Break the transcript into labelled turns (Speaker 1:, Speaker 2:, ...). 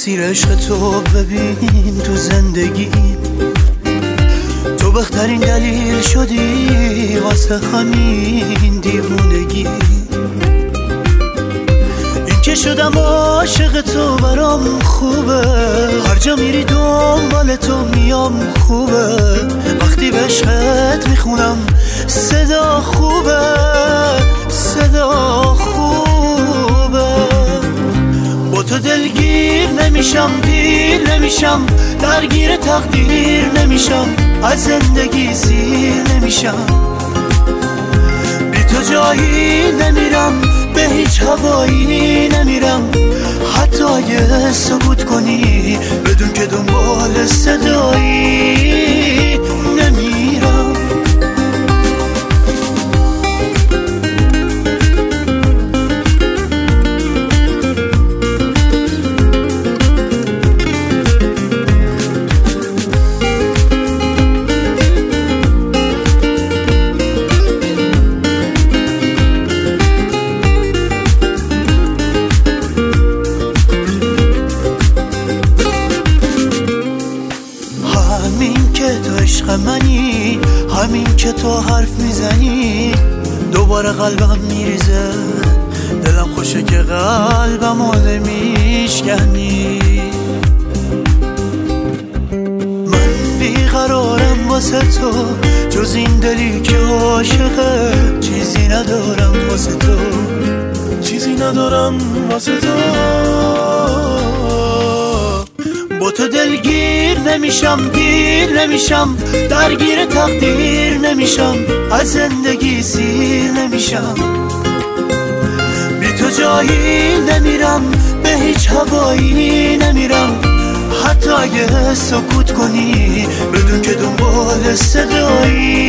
Speaker 1: تأثیر عشق تو ببین تو زندگی، تو بهترین دلیل شدی واسه همین دیوونگی. این که شدم عاشق تو برام خوبه، هر جا میری دنبال تو میام خوبه، وقتی به عشقت میخونم صدا خوبه، صدا خوبه. با تو دلگیر نمیشم، دیر نمیشم، درگیر تقدیر نمیشم، از زندگی سیر نمیشم. بی تو جایی نمیرم، به هیچ هوایی نمیرم، حتی اگه سکوت کنی بدون که دنبال صدایی نمیرم. همین که تو عشق منی، همین که تو حرف میزنی، دوباره قلبم میریزه، دلم خوشه که قلبم حاله میشکنی. من بیقرارم واسه تو، جز این دلی که عاشقه، چیزی ندارم واسه تو، چیزی ندارم واسه تو. با تو دلگیر نمیشم، گیر نمیشم، درگیر تقدیر نمیشم، از زندگی سیر نمیشم. بی تو جایی نمیرم، به هیچ هوایی نمیرم، حتی اگه سکوت کنی بدون که دنبال صدایی